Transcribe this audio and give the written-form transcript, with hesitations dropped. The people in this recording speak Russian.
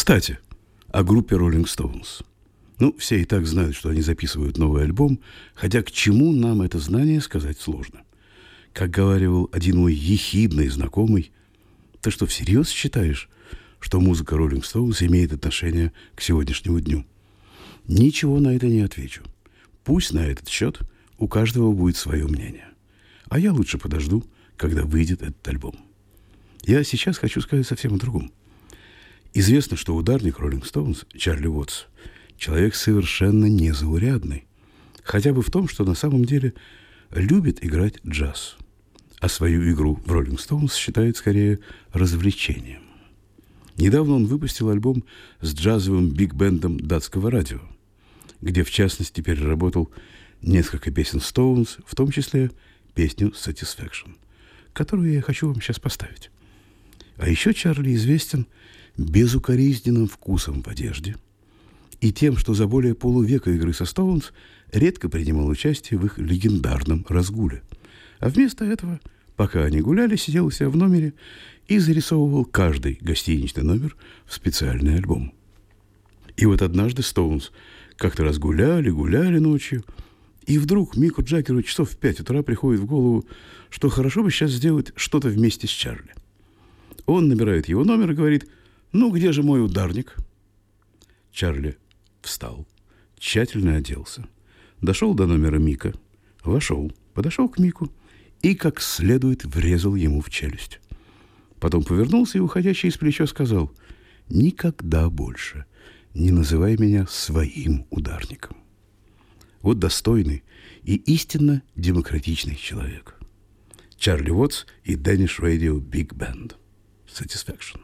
Кстати, о группе Rolling Stones. Ну, все и так знают, что они записывают новый альбом, хотя к чему нам это знание сказать сложно. Как говаривал один мой ехидный знакомый, ты что, всерьез считаешь, что музыка Rolling Stones имеет отношение к сегодняшнему дню? Ничего на это не отвечу. Пусть на этот счет у каждого будет свое мнение. А я лучше подожду, когда выйдет этот альбом. Я сейчас хочу сказать совсем о другом. Известно, что ударник Rolling Stones, Чарли Уотс, человек совершенно незаурядный. Хотя бы в том, что на самом деле любит играть джаз. А свою игру в Rolling Stones считает скорее развлечением. Недавно он выпустил альбом с джазовым биг-бендом датского радио, где, в частности, переработал несколько песен Stones, в том числе песню Satisfaction, которую я хочу вам сейчас поставить. А еще Чарли известен безукоризненным вкусом в одежде и тем, что за более полувека игры со Stones редко принимал участие в их легендарном разгуле. А вместо этого, пока они гуляли, сидел у себя в номере и зарисовывал каждый гостиничный номер в специальный альбом. И вот однажды Stones как-то раз гуляли ночью, и вдруг Мику Джаггеру часов в 5 утра приходит в голову, что хорошо бы сейчас сделать что-то вместе с Чарли. Он набирает его номер и говорит: «Ну, где же мой ударник?» Чарли встал, тщательно оделся, дошел до номера Мика, вошел, подошел к Мику и как следует врезал ему в челюсть. Потом повернулся и, уходящий из плеча, сказал: «Никогда больше не называй меня своим ударником». Вот достойный и истинно демократичный человек. Чарли Уотс и Danish Radio Big Band. Satisfaction.